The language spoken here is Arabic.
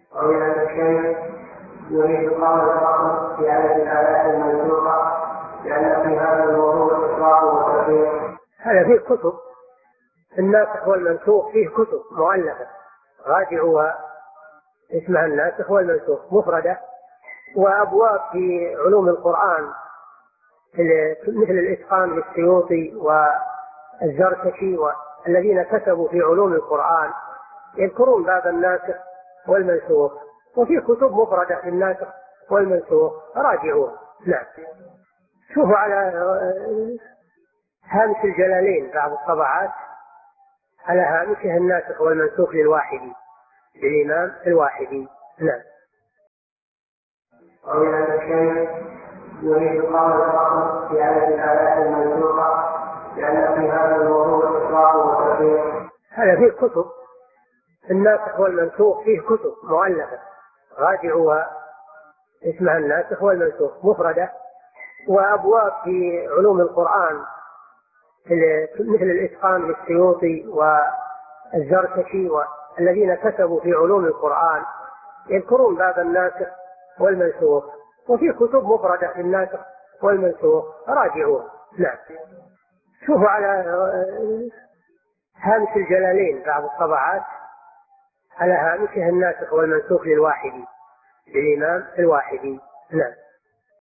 ومن الشيء يريد قول الفصل في عدد الآيات المنسوخة لأن في هذا الموضوع إصرار وتفريق. هذا فيه كتب، الناسخ والمنسوخ فيه كتب مؤلفة راجعوها، اسمها الناسخ والمنسوخ مفردة، وأبواب في علوم القرآن مثل الإتقان للسيوطي والزركشي والذين كتبوا في علوم القرآن يذكرون باب الناسخ والمنسوخ، وفي كتب مفردة في الناسخ والمنسوخ راجعوها. نعم. شوفوا على هامش الجلالين بعض الطبعات على هامشه الناسخ والمنسوخ للواحدي للإمام الواحدي. نعم. ومن الشيء يريد قول الفصل في عدد الآيات المنسوخة لأن في هذا الموضوع إصرار وتفريق. هذا فيه كتب، الناسخ والمنسوخ فيه كتب مؤلفة راجعوها، اسمها الناسخ والمنسوخ مفردة، وأبواب في علوم القرآن مثل الإتقان للسيوطي والزركشي والذين كتبوا في علوم القرآن يذكرون باب الناسخ والمنسوخ، وفي كتب مفردة في الناسخ والمنسوخ راجعوها. نعم. شوفوا على هامش الجلالين بعض الطبعات على هامشه الناسخ والمنسوخ للواحدي للإمام الواحدي. نعم.